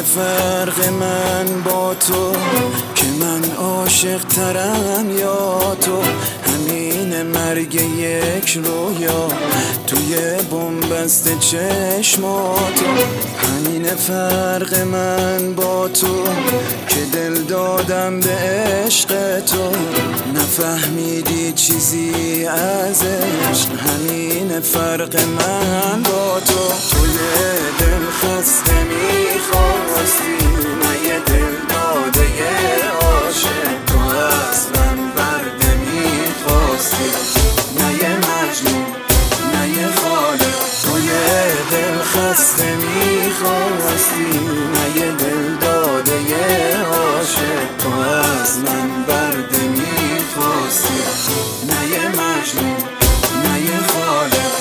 فرق من با تو که من عاشق ترم یا تو، همین مرگ یک رویا توی بن‌بست چشماتو. همین فرق من با تو که دل دادم به عشق تو، نفهمیدی چیزی از عشق. همین فرق من با تو. تو یه دل خسته میخواستی، نه یه دل داده یه عاشق. تو از من برده میخواستی، نه یه مجنون نه یه خالق. تو یه دل خسته میخواستی، نه یه دل داده یه عاشق. تو از من برده میخواستی، نه یه مجنون نه یه خالق.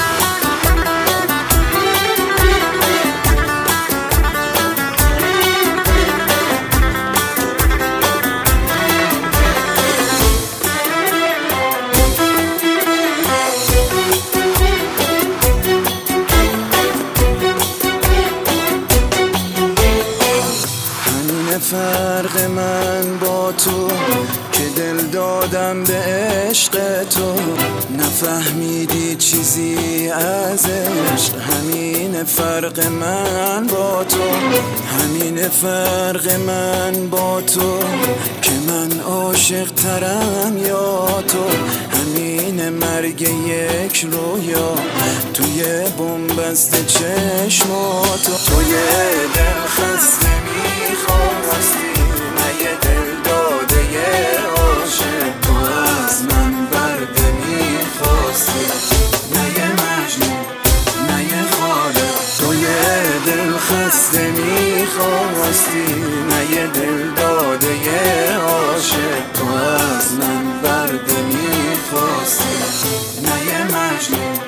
فرق من با تو که دل دادم به عشق تو، نفهمیدی چیزی از عشق. همین فرق من با تو. همین فرق من با تو که من عاشق ترم یا تو، همین مرگ یک رویا توی بن‌بست چشماتو. تو یه دل خسته میخواستی، نه یه دل داده یه عاشق. تو از من برده میخواستی، نه یه مجنون نه یه خالق. تو یه دل خسته میخواستی، نه یه دل داده یه عاشق. تو از من برده میخواستی، نه یه مجنون